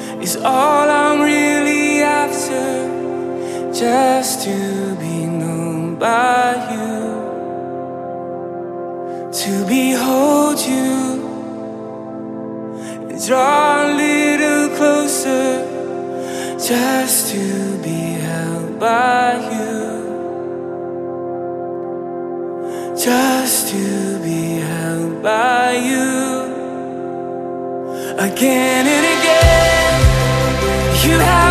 is all I'm really after. Just to be known by you, to behold you and draw a little closer. Just to be held by you, just to be held by you. Again and again, you have